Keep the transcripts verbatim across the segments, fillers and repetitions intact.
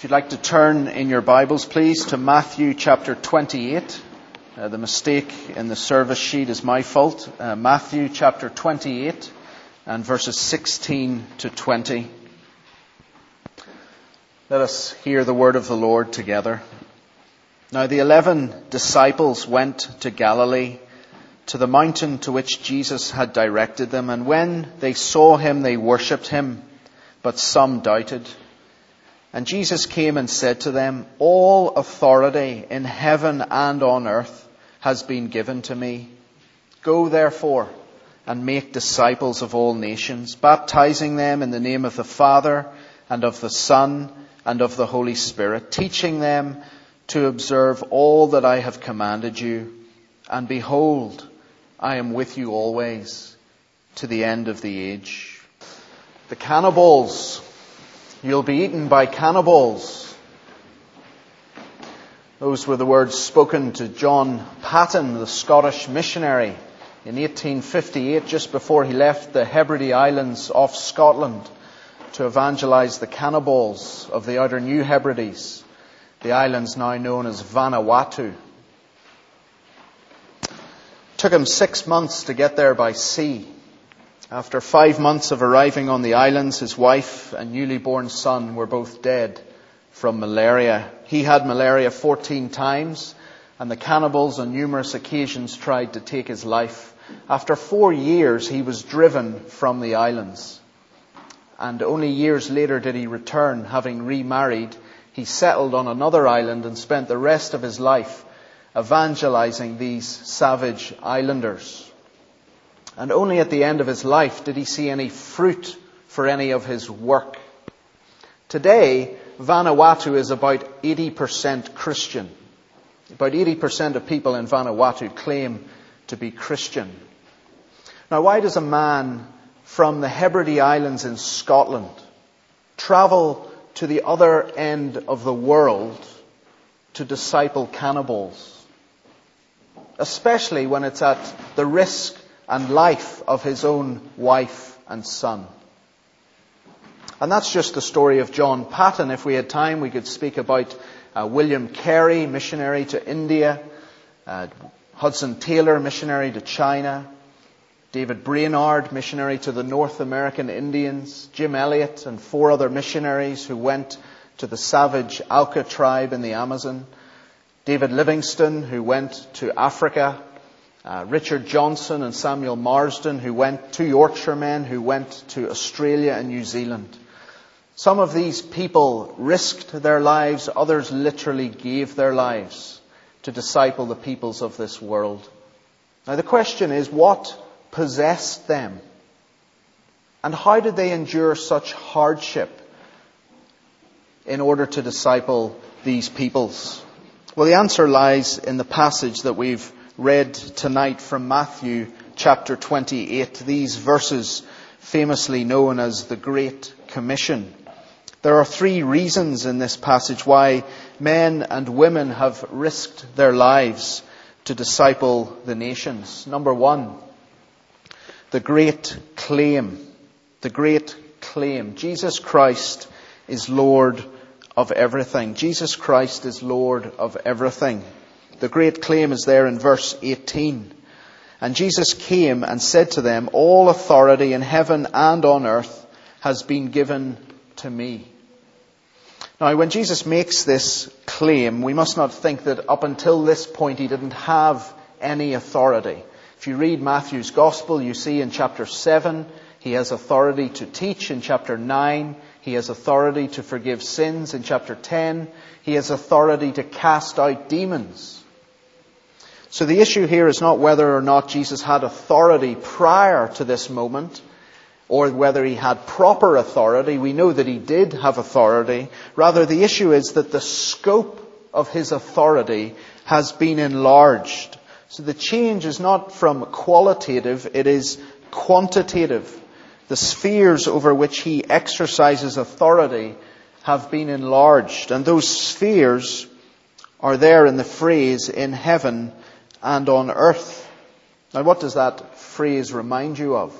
If you'd like to turn in your Bibles, please, to Matthew chapter twenty-eight. Uh, the mistake in the service sheet is my fault. Uh, Matthew chapter twenty-eight and verses sixteen to twenty. Let us hear the word of the Lord together. Now the eleven disciples went to Galilee, to the mountain to which Jesus had directed them. And when they saw him, they worshipped him, but some doubted. And Jesus came and said to them, "All authority in heaven and on earth has been given to me. Go therefore and make disciples of all nations, baptizing them in the name of the Father and of the Son and of the Holy Spirit, teaching them to observe all that I have commanded you. And behold, I am with you always to the end of the age." The cannibals. You'll be eaten by cannibals. Those were the words spoken to John Paton, the Scottish missionary, in eighteen fifty-eight, just before he left the Hebrides Islands off Scotland to evangelize the cannibals of the outer New Hebrides, the islands now known as Vanuatu. It took him six months to get there by sea. After five months of arriving on the islands, his wife and newly born son were both dead from malaria. He had malaria fourteen times, and the cannibals on numerous occasions tried to take his life. After four years, he was driven from the islands. And only years later did he return, having remarried. He settled on another island and spent the rest of his life evangelizing these savage islanders. And only at the end of his life did he see any fruit for any of his work. Today, Vanuatu is about eighty percent Christian. About eighty percent of people in Vanuatu claim to be Christian. Now, why does a man from the Hebrides Islands in Scotland travel to the other end of the world to disciple cannibals? Especially when it's at the risk and life of his own wife and son. And that's just the story of John Paton. If we had time, we could speak about uh, William Carey, missionary to India, uh, Hudson Taylor, missionary to China, David Brainerd, missionary to the North American Indians, Jim Elliot and four other missionaries who went to the savage Auca tribe in the Amazon, David Livingstone, who went to Africa, Uh, Richard Johnson and Samuel Marsden, who went to Yorkshiremen, who went to Australia and New Zealand. Some of these people risked their lives, others literally gave their lives to disciple the peoples of this world. Now the question is, what possessed them? And how did they endure such hardship in order to disciple these peoples? Well, the answer lies in the passage that we've read tonight from Matthew chapter twenty-eight, these verses famously known as the Great Commission. There are three reasons in this passage why men and women have risked their lives to disciple the nations. Number one, the great claim. The great claim. Jesus Christ is Lord of everything. Jesus Christ is Lord of everything. The great claim is there in verse eighteen. And Jesus came and said to them, "All authority in heaven and on earth has been given to me." Now, when Jesus makes this claim, we must not think that up until this point he didn't have any authority. If you read Matthew's Gospel, you see in chapter seven, he has authority to teach. In chapter nine, he has authority to forgive sins. In chapter ten, he has authority to cast out demons. So the issue here is not whether or not Jesus had authority prior to this moment, or whether he had proper authority. We know that he did have authority. Rather, the issue is that the scope of his authority has been enlarged. So the change is not from qualitative, it is quantitative. The spheres over which he exercises authority have been enlarged. And those spheres are there in the phrase, in heaven and on earth. Now, what does that phrase remind you of?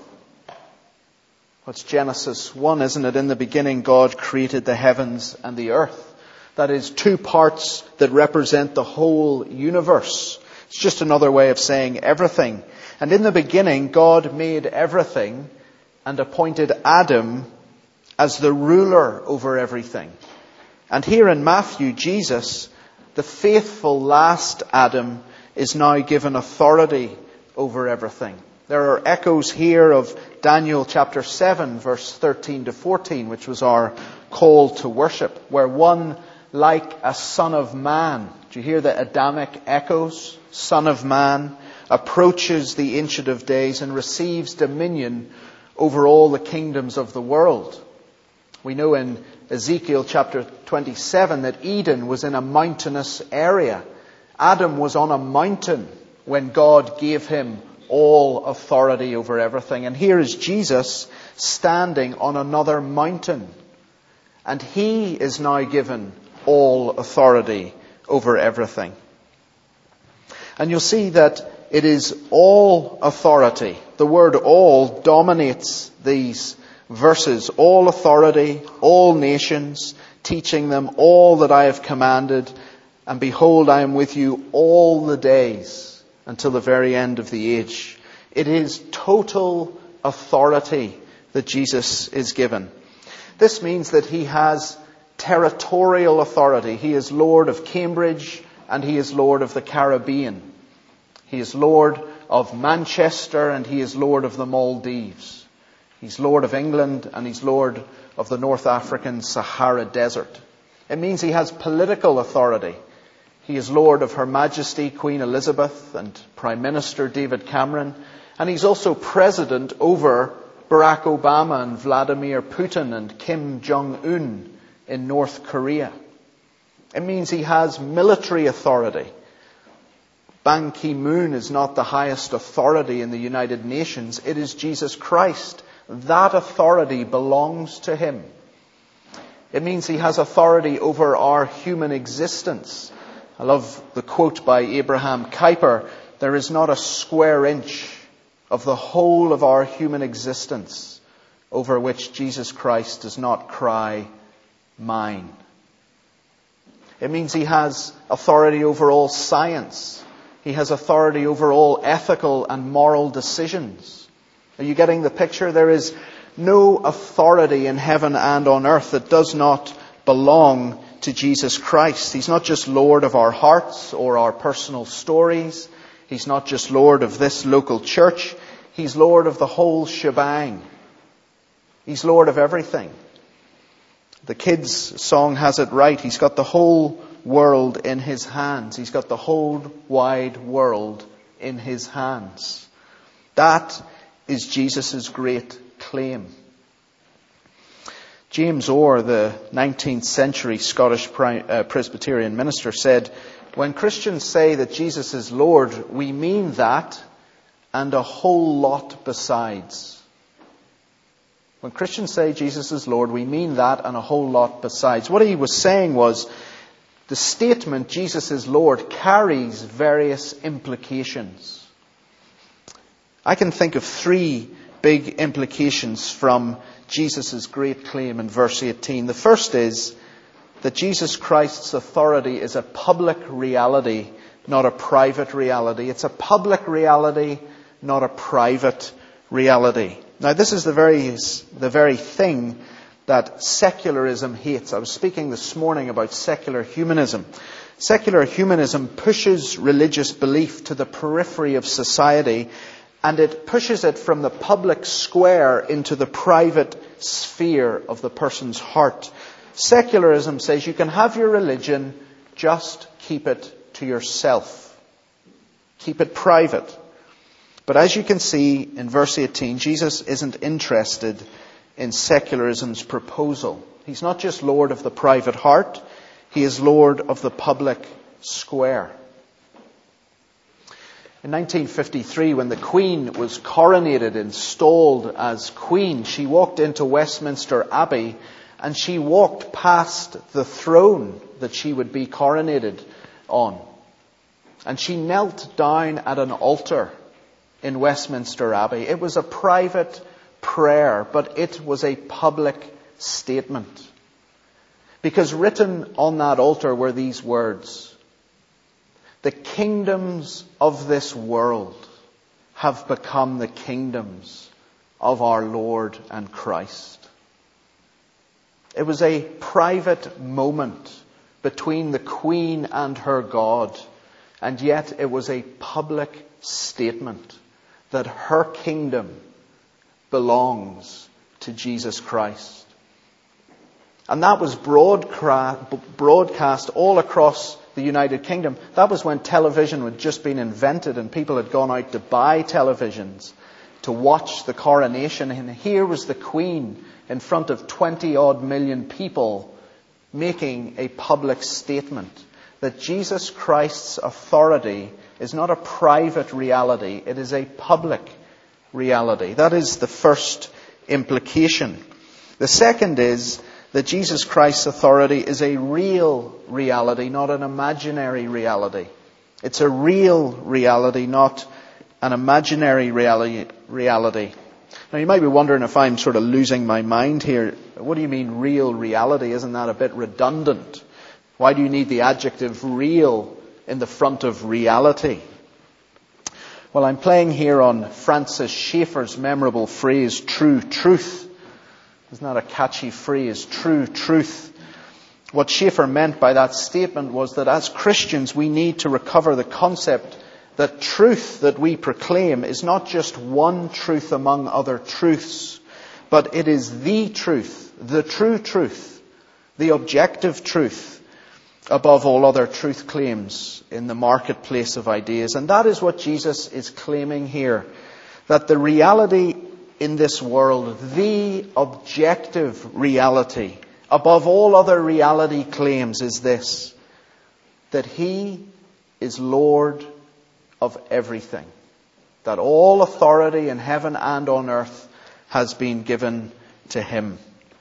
Well, it's Genesis one, isn't it? In the beginning, God created the heavens and the earth. That is, two parts that represent the whole universe. It's just another way of saying everything. And in the beginning, God made everything and appointed Adam as the ruler over everything. And here in Matthew, Jesus, the faithful last Adam, is now given authority over everything. There are echoes here of Daniel chapter seven, verse thirteen to fourteen, which was our call to worship, where one like a son of man, do you hear the Adamic echoes? Son of man approaches the Ancient of Days and receives dominion over all the kingdoms of the world. We know in Ezekiel chapter twenty-seven that Eden was in a mountainous area. Adam was on a mountain when God gave him all authority over everything. And here is Jesus standing on another mountain. And he is now given all authority over everything. And you'll see that it is all authority. The word all dominates these verses. All authority, all nations, teaching them all that I have commanded. And behold, I am with you all the days until the very end of the age. It is total authority that Jesus is given. This means that he has territorial authority. He is Lord of Cambridge and he is Lord of the Caribbean. He is Lord of Manchester and he is Lord of the Maldives. He's Lord of England and he's Lord of the North African Sahara Desert. It means he has political authority. He is Lord of Her Majesty Queen Elizabeth and Prime Minister David Cameron. And he's also president over Barack Obama and Vladimir Putin and Kim Jong-un in North Korea. It means he has military authority. Ban Ki-moon is not the highest authority in the United Nations. It is Jesus Christ. That authority belongs to him. It means he has authority over our human existence. I love the quote by Abraham Kuyper, there is not a square inch of the whole of our human existence over which Jesus Christ does not cry, mine. It means he has authority over all science. He has authority over all ethical and moral decisions. Are you getting the picture? There is no authority in heaven and on earth that does not belong to Jesus Christ. He's not just Lord of our hearts or our personal stories. He's not just Lord of this local church. He's Lord of the whole shebang. He's Lord of everything. The kids' song has it right. He's got the whole world in his hands. He's got the whole wide world in his hands. That is Jesus' great claim. James Orr, the nineteenth century Scottish Presbyterian minister, said, when Christians say that Jesus is Lord, we mean that and a whole lot besides. When Christians say Jesus is Lord, we mean that and a whole lot besides. What he was saying was, the statement Jesus is Lord carries various implications. I can think of three big implications from Jesus' great claim in verse eighteen. The first is that Jesus Christ's authority is a public reality, not a private reality. It's a public reality, not a private reality. Now, this is the very, the very thing that secularism hates. I was speaking this morning about secular humanism. Secular humanism pushes religious belief to the periphery of society, and it pushes it from the public square into the private sphere of the person's heart. Secularism says you can have your religion, just keep it to yourself. Keep it private. But as you can see in verse eighteen, Jesus isn't interested in secularism's proposal. He's not just Lord of the private heart, he is Lord of the public square. In nineteen fifty-three, when the Queen was coronated, installed as Queen, she walked into Westminster Abbey and she walked past the throne that she would be coronated on. And she knelt down at an altar in Westminster Abbey. It was a private prayer, but it was a public statement. Because written on that altar were these words: the kingdoms of this world have become the kingdoms of our Lord and Christ. It was a private moment between the Queen and her God, and yet it was a public statement that her kingdom belongs to Jesus Christ. And that was broadcast all across the United Kingdom. That was when television had just been invented and people had gone out to buy televisions to watch the coronation. And here was the Queen in front of twenty odd million people making a public statement that Jesus Christ's authority is not a private reality, it is a public reality. That is the first implication. The second is that Jesus Christ's authority is a real reality, not an imaginary reality. It's a real reality, not an imaginary reality. reality. Now you might be wondering if I'm sort of losing my mind here. What do you mean real reality? Isn't that a bit redundant? Why do you need the adjective real in the front of reality? Well, I'm playing here on Francis Schaeffer's memorable phrase, true truth. Isn't that a catchy phrase, true truth? What Schaeffer meant by that statement was that as Christians we need to recover the concept that truth that we proclaim is not just one truth among other truths, but it is the truth, the true truth, the objective truth above all other truth claims in the marketplace of ideas. And that is what Jesus is claiming here, that the reality in this world, the objective reality above all other reality claims is this: that He is Lord of everything. That all authority in heaven and on earth has been given to Him.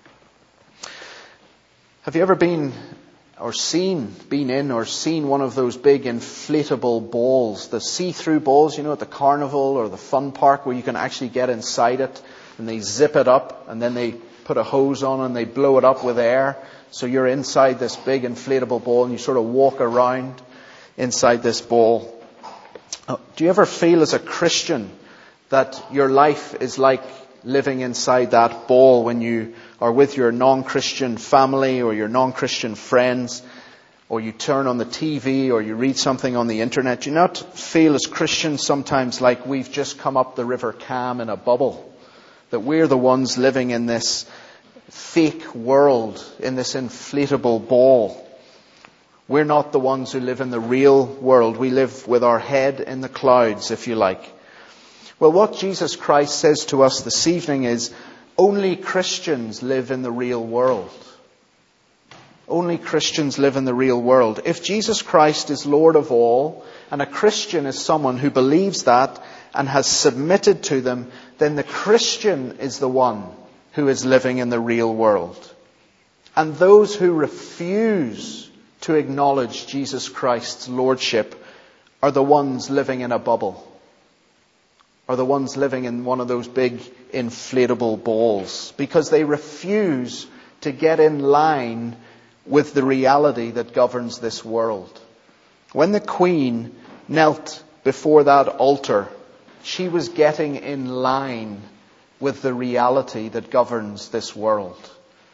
Have you ever been or seen, been in or seen one of those big inflatable balls, the see-through balls, you know, at the carnival or the fun park where you can actually get inside it and they zip it up and then they put a hose on and they blow it up with air. So you're inside this big inflatable ball and you sort of walk around inside this ball. Do you ever feel as a Christian that your life is like living inside that ball when you are with your non-Christian family or your non-Christian friends, or you turn on the T V or you read something on the internet? Do you not feel as Christians sometimes like we've just come up the River Cam in a bubble? That we're the ones living in this fake world, in this inflatable ball. We're not the ones who live in the real world. We live with our head in the clouds, if you like. Well, what Jesus Christ says to us this evening is only Christians live in the real world. Only Christians live in the real world. If Jesus Christ is Lord of all, and a Christian is someone who believes that and has submitted to them, then the Christian is the one who is living in the real world. And those who refuse to acknowledge Jesus Christ's lordship are the ones living in a bubble, are the ones living in one of those big inflatable balls, because they refuse to get in line with the reality that governs this world. When the Queen knelt before that altar, she was getting in line with the reality that governs this world.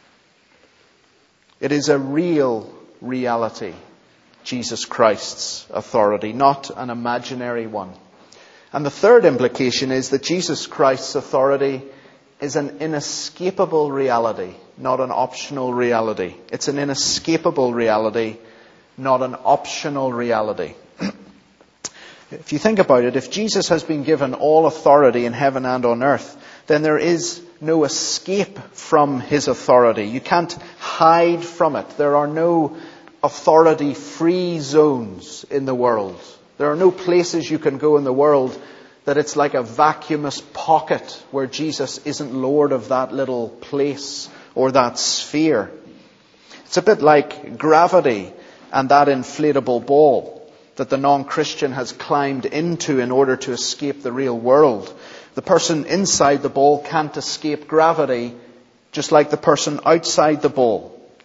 It is a real reality, Jesus Christ's authority, not an imaginary one. And the third implication is that Jesus Christ's authority is an inescapable reality, not an optional reality. It's an inescapable reality, not an optional reality. If you think about it, if Jesus has been given all authority in heaven and on earth, then there is no escape from His authority. You can't hide from it. There are no authority-free zones in the world. There are no places you can go in the world that it's like a vacuumous pocket where Jesus isn't Lord of that little place or that sphere. It's a bit like gravity and that inflatable ball that the non-Christian has climbed into in order to escape the real world. The person inside the ball can't escape gravity, just like the person outside the ball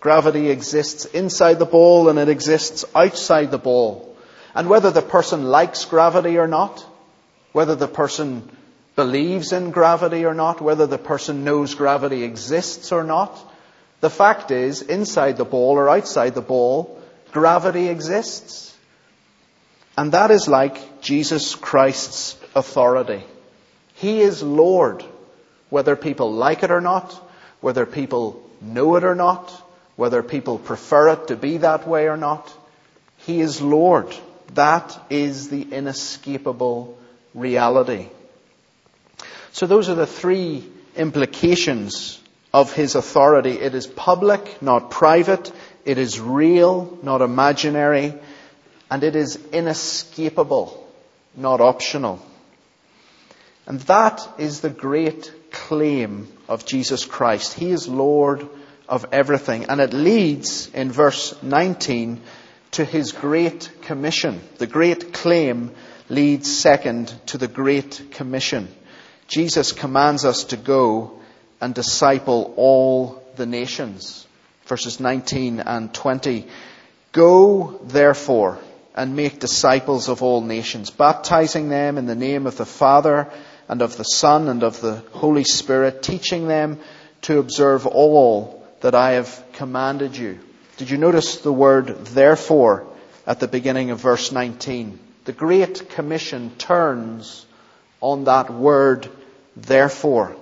Gravity exists inside the ball and it exists outside the ball. And whether the person likes gravity or not, whether the person believes in gravity or not, whether the person knows gravity exists or not, the fact is, inside the ball or outside the ball, gravity exists. And that is like Jesus Christ's authority. He is Lord, whether people like it or not, whether people know it or not, whether people prefer it to be that way or not. He is Lord. That is the inescapable reality. So those are the three implications of his authority. It is public, not private. It is real, not imaginary. And it is inescapable, not optional. And that is the great claim of Jesus Christ. He is Lord of everything. And it leads, in verse nineteen, to his great commission. The great claim leads second to the great commission. Jesus commands us to go and disciple all the nations. Verses nineteen and twenty. Go, therefore, and make disciples of all nations, baptizing them in the name of the Father and of the Son and of the Holy Spirit, teaching them to observe all that I have commanded you. Did you notice the word therefore at the beginning of verse nineteen? The Great Commission turns on that word therefore.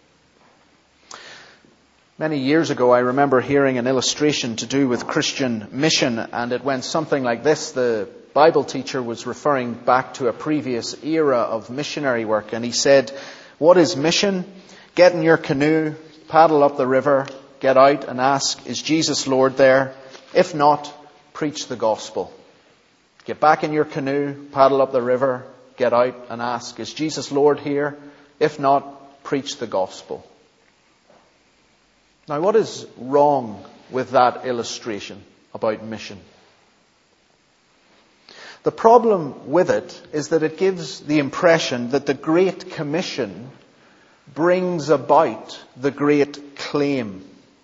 Many years ago, I remember hearing an illustration to do with Christian mission, and it went something like this. The Bible teacher was referring back to a previous era of missionary work, and he said, what is mission? Get in your canoe, paddle up the river, get out and ask, is Jesus Lord there? If not, preach the gospel. Get back in your canoe, paddle up the river, get out and ask, is Jesus Lord here? If not, preach the gospel. Now, what is wrong with that illustration about mission? The problem with it is that it gives the impression that the Great Commission brings about the Great Claim.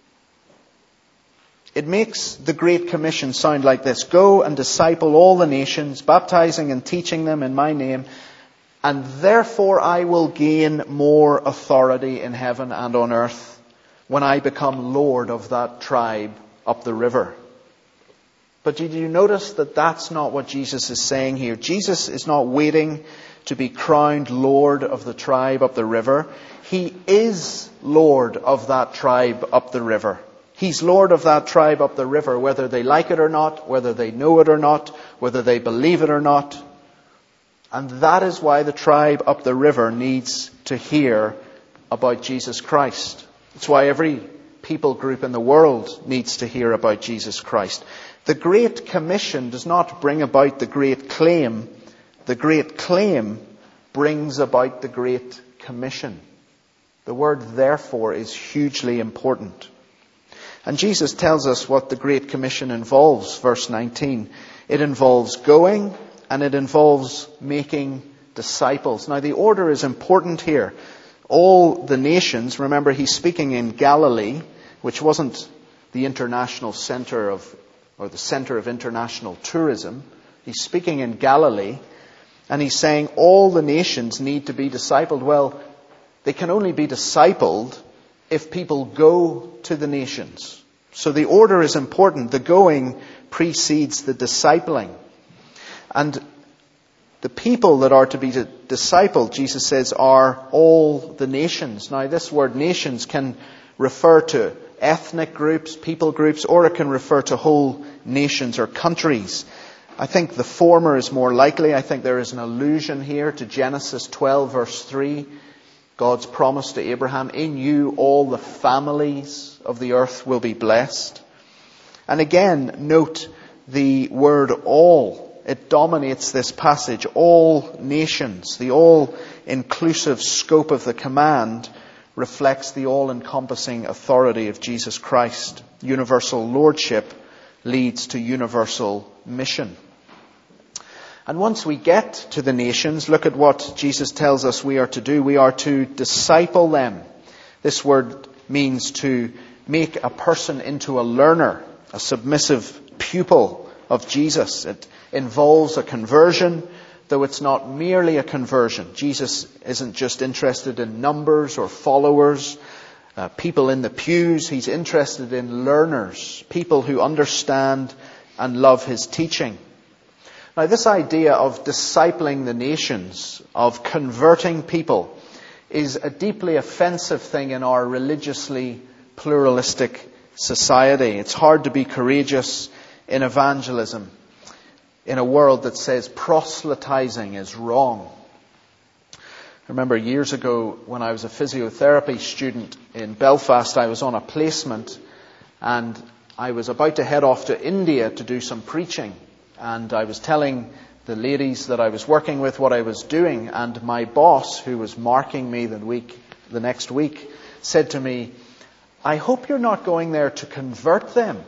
It makes the Great Commission sound like this. Go and disciple all the nations, baptizing and teaching them in my name, and therefore I will gain more authority in heaven and on earth when I become Lord of that tribe up the river. But did you notice that that's not what Jesus is saying here? Jesus is not waiting to be crowned Lord of the tribe up the river. He is Lord of that tribe up the river. He's Lord of that tribe up the river, whether they like it or not, whether they know it or not, whether they believe it or not. And that is why the tribe up the river needs to hear about Jesus Christ. It's why every people group in the world needs to hear about Jesus Christ. The Great Commission does not bring about the Great Claim. The Great Claim brings about the Great Commission. The word therefore is hugely important. And Jesus tells us what the Great Commission involves, verse nineteen. It involves going and it involves making disciples. Now the order is important here. All the nations, remember he's speaking in Galilee, which wasn't the international center of, or the center of international tourism. He's speaking in Galilee, and he's saying all the nations need to be discipled. Well, they can only be discipled if people go to the nations. So the order is important. The going precedes the discipling. And the people that are to be discipled, Jesus says, are all the nations. Now, this word nations can refer to ethnic groups, people groups, or it can refer to whole nations or countries. I think the former is more likely. I think there is an allusion here to Genesis twelve, verse three. God's promise to Abraham, in you all the families of the earth will be blessed. And again, note the word all. It dominates this passage. All nations, the all-inclusive scope of the command reflects the all-encompassing authority of Jesus Christ. Universal lordship leads to universal mission. And once we get to the nations, look at what Jesus tells us we are to do. We are to disciple them. This word means to make a person into a learner, a submissive pupil of Jesus. It involves a conversion, though it's not merely a conversion. Jesus isn't just interested in numbers or followers, uh, people in the pews. He's interested in learners, people who understand and love his teaching. Now, this idea of discipling the nations, of converting people, is a deeply offensive thing in our religiously pluralistic society. It's hard to be courageous in evangelism in a world that says proselytizing is wrong. I remember years ago when I was a physiotherapy student in Belfast, I was on a placement and I was about to head off to India to do some preaching. And I was telling the ladies that I was working with what I was doing, and my boss, who was marking me the week, the next week, said to me, "I hope you're not going there to convert them."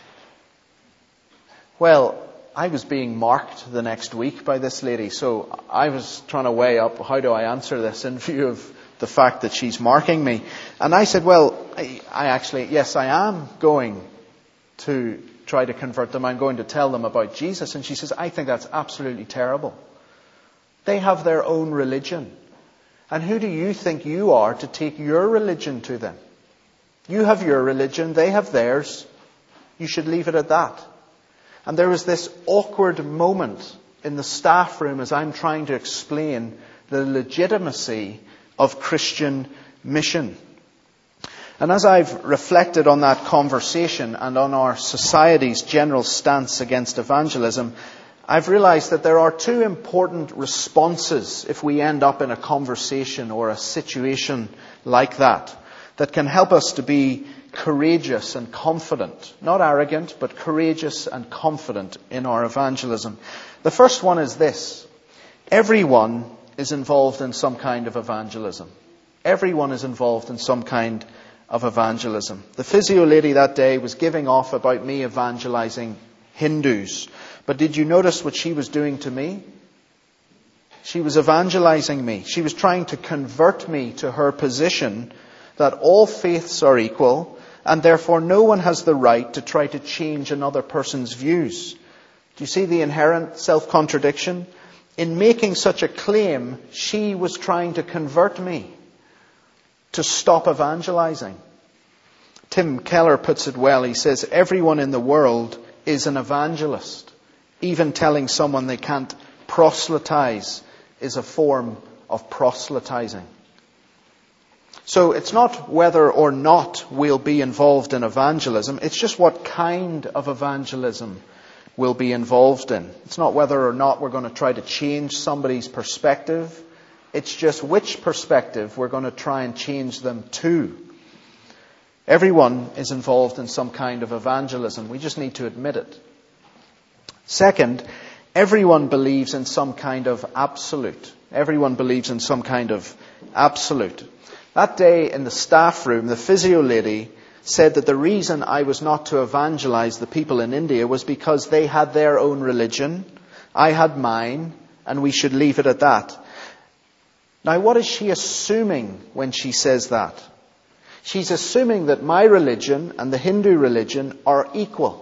Well, I was being marked the next week by this lady, so I was trying to weigh up, how do I answer this in view of the fact that she's marking me? And I said, well, I, I actually, yes, I am going to try to convert them. I'm going to tell them about Jesus. And she says, I think that's absolutely terrible. They have their own religion. And who do you think you are to take your religion to them? You have your religion, they have theirs. You should leave it at that. And there was this awkward moment in the staff room as I'm trying to explain the legitimacy of Christian mission. And as I've reflected on that conversation and on our society's general stance against evangelism, I've realized that there are two important responses if we end up in a conversation or a situation like that, that can help us to be courageous and confident, not arrogant, but courageous and confident in our evangelism. The first one is this: everyone is involved in some kind of evangelism. Everyone is involved in some kind of evangelism. The physio lady that day was giving off about me evangelizing Hindus. But did you notice what she was doing to me? She was evangelizing me. She was trying to convert me to her position that all faiths are equal and therefore no one has the right to try to change another person's views. Do you see the inherent self-contradiction? In making such a claim, she was trying to convert me to stop evangelizing. Tim Keller puts it well. He says, everyone in the world is an evangelist. Even telling someone they can't proselytize is a form of proselytizing. So it's not whether or not we'll be involved in evangelism. It's just what kind of evangelism we'll be involved in. It's not whether or not we're going to try to change somebody's perspective. It's just which perspective we're going to try and change them to. Everyone is involved in some kind of evangelism. We just need to admit it. Second, everyone believes in some kind of absolute. Everyone believes in some kind of absolute. That day in the staff room, the physio lady said that the reason I was not to evangelize the people in India was because they had their own religion, I had mine, and we should leave it at that. Now, what is she assuming when she says that? She's assuming that my religion and the Hindu religion are equal.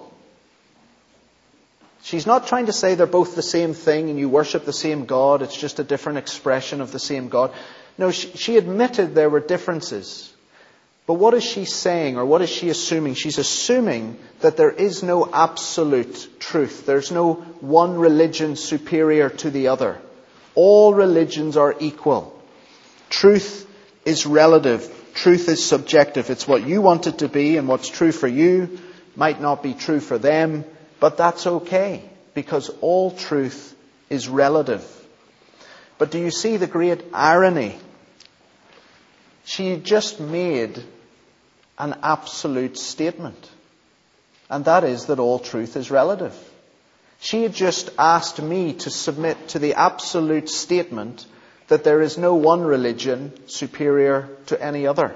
She's not trying to say they're both the same thing and you worship the same God, it's just a different expression of the same God. No, she, she admitted there were differences. But what is she saying, or what is she assuming? She's assuming that there is no absolute truth. There's no one religion superior to the other. All religions are equal. Truth is relative. Truth is subjective. It's what you want it to be, and what's true for you might not be true for them. But that's okay, because all truth is relative. But do you see the great irony? She just made an absolute statement. And that is that all truth is relative. She had just asked me to submit to the absolute statement that there is no one religion superior to any other.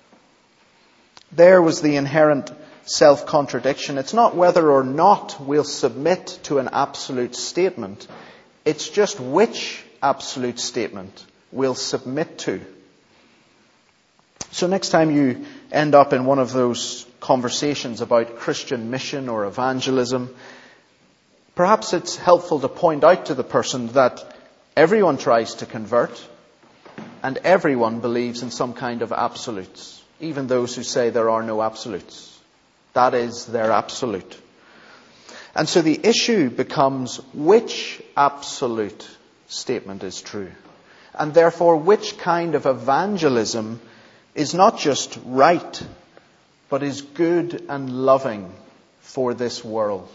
There was the inherent self-contradiction. It's not whether or not we'll submit to an absolute statement. It's just which absolute statement we'll submit to. So next time you end up in one of those conversations about Christian mission or evangelism, perhaps it's helpful to point out to the person that everyone tries to convert and everyone believes in some kind of absolutes, even those who say there are no absolutes. That is their absolute. And so the issue becomes which absolute statement is true, and therefore which kind of evangelism is not just right, but is good and loving for this world.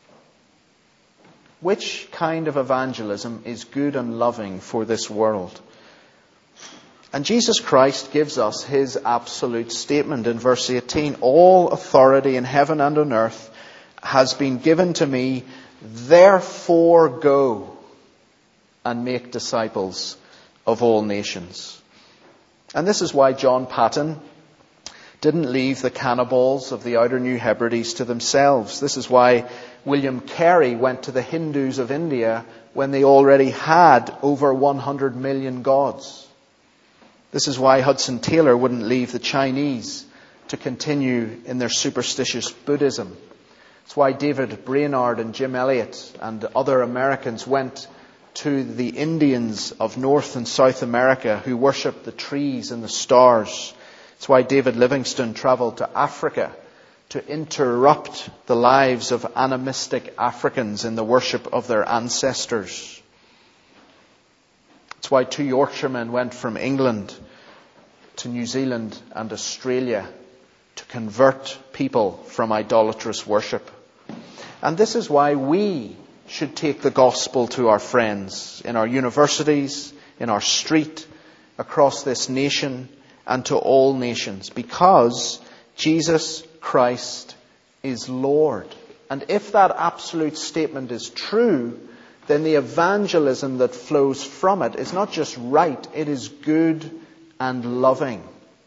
Which kind of evangelism is good and loving for this world? And Jesus Christ gives us his absolute statement in verse eighteen. All authority in heaven and on earth has been given to me, therefore go and make disciples of all nations. And this is why John Paton didn't leave the cannibals of the outer New Hebrides to themselves. This is why William Carey went to the Hindus of India when they already had over one hundred million gods. This is why Hudson Taylor wouldn't leave the Chinese to continue in their superstitious Buddhism. It's why David Brainerd and Jim Elliot and other Americans went to the Indians of North and South America who worship the trees and the stars. It's why David Livingstone travelled to Africa to interrupt the lives of animistic Africans in the worship of their ancestors. It's why two Yorkshiremen went from England to New Zealand and Australia to convert people from idolatrous worship. And this is why we should take the gospel to our friends in our universities, in our street, across this nation, and to all nations, because Jesus Christ is Lord. And if that absolute statement is true, then the evangelism that flows from it is not just right, it is good and loving.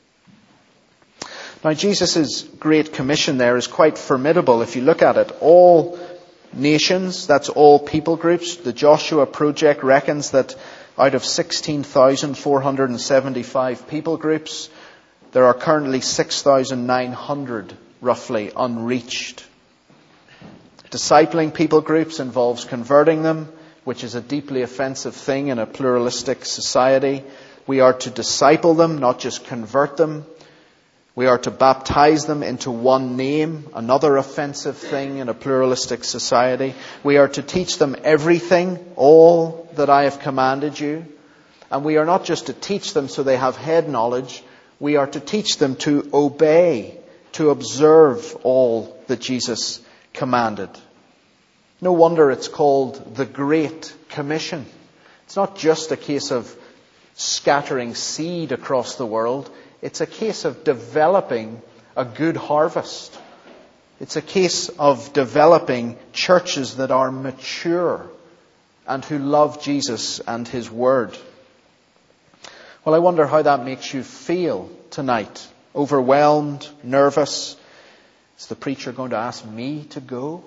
Now, Jesus' Great Commission there is quite formidable if you look at it. All nations, that's all people groups. The Joshua Project reckons that out of sixteen thousand four hundred seventy-five people groups, there are currently six thousand nine hundred roughly unreached. Discipling people groups involves converting them, which is a deeply offensive thing in a pluralistic society. We are to disciple them, not just convert them. We are to baptize them into one name, another offensive thing in a pluralistic society. We are to teach them everything, all that I have commanded you. And we are not just to teach them so they have head knowledge. We are to teach them to obey, to observe all that Jesus commanded. No wonder it's called the Great Commission. It's not just a case of scattering seed across the world. It's a case of developing a good harvest. It's a case of developing churches that are mature and who love Jesus and his word. Well, I wonder how that makes you feel tonight. Overwhelmed, nervous. Is the preacher going to ask me to go?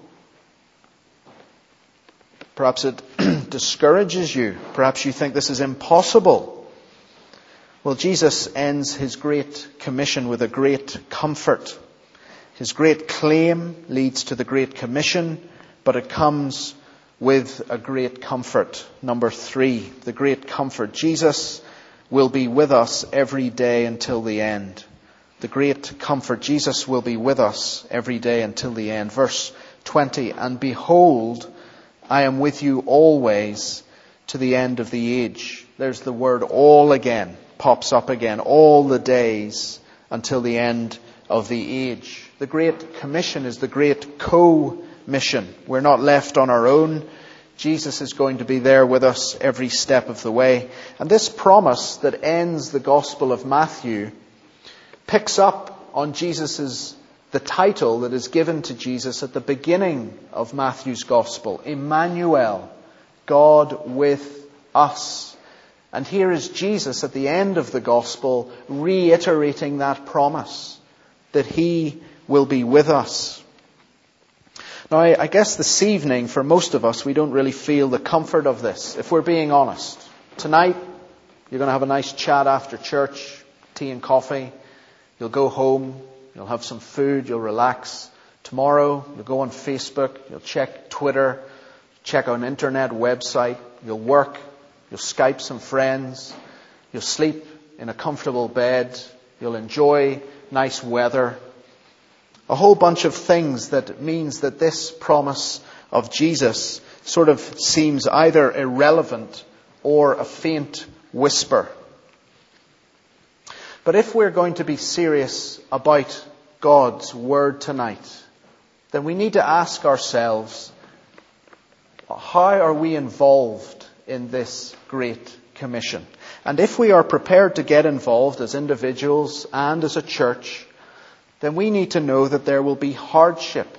Perhaps it discourages you. Perhaps you think this is impossible. Well, Jesus ends his great commission with a great comfort. His great claim leads to the great commission, but it comes with a great comfort. Number three, the great comfort. Jesus will be with us every day until the end. The great comfort. Jesus will be with us every day until the end. Verse twenty, and behold, I am with you always to the end of the age. There's the word all again. Pops up again, all the days until the end of the age. The Great Commission is the great co-mission. We're not left on our own. Jesus is going to be there with us every step of the way. And this promise that ends the Gospel of Matthew picks up on Jesus's, the title that is given to Jesus at the beginning of Matthew's Gospel, Emmanuel, God with us. And here is Jesus at the end of the Gospel reiterating that promise that he will be with us. Now, I, I guess this evening, for most of us, we don't really feel the comfort of this, if we're being honest. Tonight, you're going to have a nice chat after church, tea and coffee. You'll go home. you'll have some food, you'll relax. Tomorrow, you'll go on Facebook, you'll check Twitter, check out an internet website, you'll work, you'll Skype some friends, you'll sleep in a comfortable bed, you'll enjoy nice weather. A whole bunch of things that means that this promise of Jesus sort of seems either irrelevant or a faint whisper. But if we're going to be serious about God's word tonight, then we need to ask ourselves, how are we involved in this Great Commission? And if we are prepared to get involved as individuals and as a church, then we need to know that there will be hardship.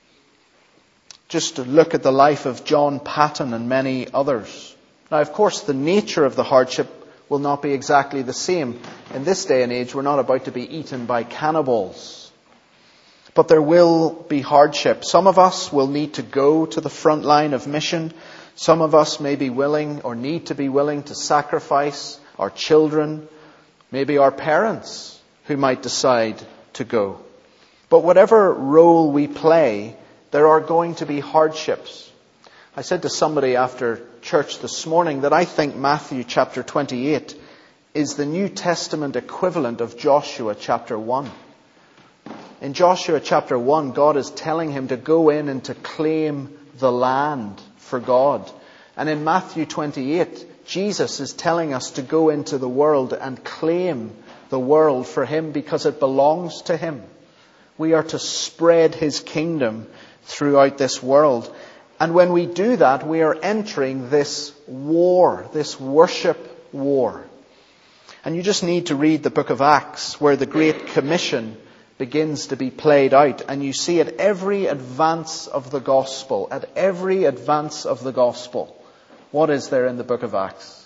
Just to look at the life of John Paton and many others. Now, of course, the nature of the hardship will not be exactly the same. In this day and age, we're not about to be eaten by cannibals. But there will be hardship. Some of us will need to go to the front line of mission. Some of us may be willing or need to be willing to sacrifice our children, maybe our parents who might decide to go. But whatever role we play, there are going to be hardships. I said to somebody after church this morning that I think Matthew chapter twenty-eight is the New Testament equivalent of Joshua chapter one. In Joshua chapter one, God is telling him to go in and to claim the land for God. And in Matthew twenty-eight, Jesus is telling us to go into the world and claim the world for him because it belongs to him. We are to spread his kingdom throughout this world. And when we do that, we are entering this war, this worship war. And you just need to read the book of Acts, where the Great Commission begins to be played out. And you see at every advance of the gospel, at every advance of the gospel, what is there in the book of Acts?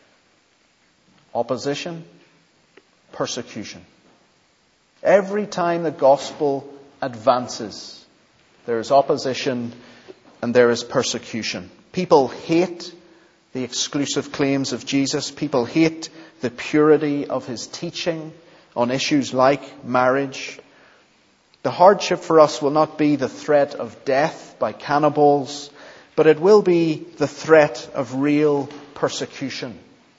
Opposition, persecution. Every time the gospel advances, there is opposition and there is persecution. People hate the exclusive claims of Jesus. People hate the purity of his teaching on issues like marriage. The hardship for us will not be the threat of death by cannibals, but it will be the threat of real persecution,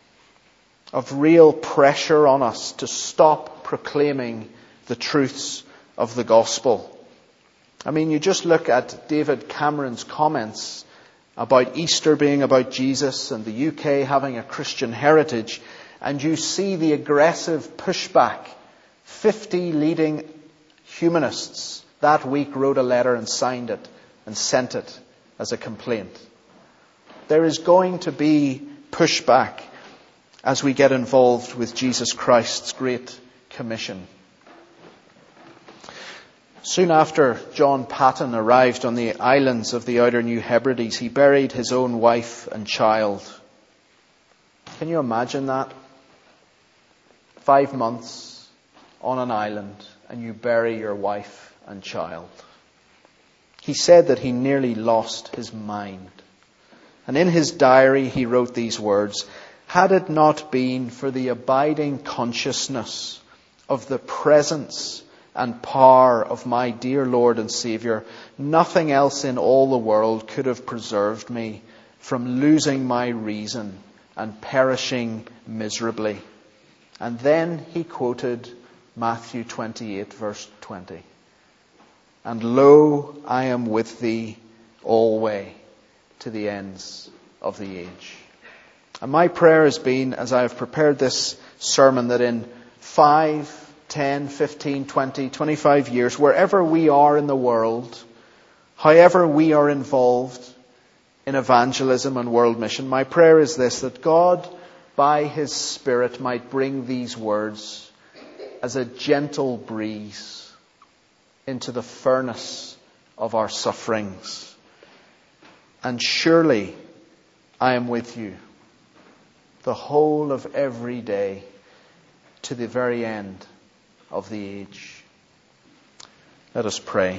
of real pressure on us to stop proclaiming the truths of the gospel. I mean, you just look at David Cameron's comments about Easter being about Jesus and the U K having a Christian heritage, and you see the aggressive pushback. Fifty leading humanists that week wrote a letter and signed it and sent it as a complaint. There is going to be pushback as we get involved with Jesus Christ's Great Commission. Soon after John Paton arrived on the islands of the Outer New Hebrides, he buried his own wife and child. Can you imagine that? Five months on an island and you bury your wife and child. He said that he nearly lost his mind. And in his diary he wrote these words, "Had it not been for the abiding consciousness of the presence and power of my dear Lord and Saviour, nothing else in all the world could have preserved me from losing my reason and perishing miserably." And then he quoted Matthew twenty-eight, verse twenty. "And lo, I am with thee alway to the ends of the age." And my prayer has been, as I have prepared this sermon, that in five, ten, fifteen, twenty, twenty-five years, wherever we are in the world, however we are involved in evangelism and world mission, my prayer is this, that God, by his Spirit, might bring these words as a gentle breeze into the furnace of our sufferings. And surely I am with you the whole of every day to the very end of the age. Let us pray.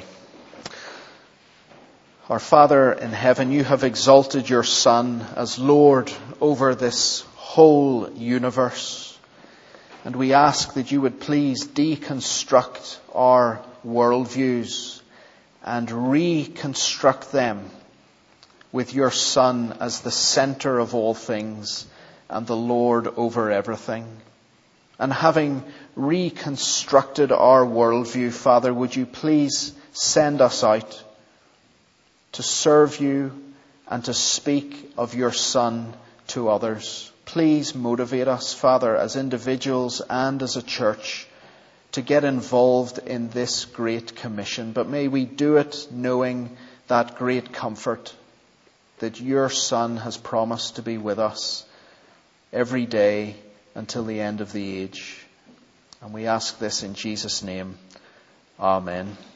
Our Father in heaven, you have exalted your Son as Lord over this whole universe. And we ask that you would please deconstruct our worldviews and reconstruct them with your Son as the center of all things and the Lord over everything. And having reconstructed our worldview, Father, would you please send us out to serve you and to speak of your Son to others. Please motivate us, Father, as individuals and as a church, to get involved in this great commission. But may we do it knowing that great comfort that your Son has promised to be with us every day until the end of the age. And we ask this in Jesus' name. Amen.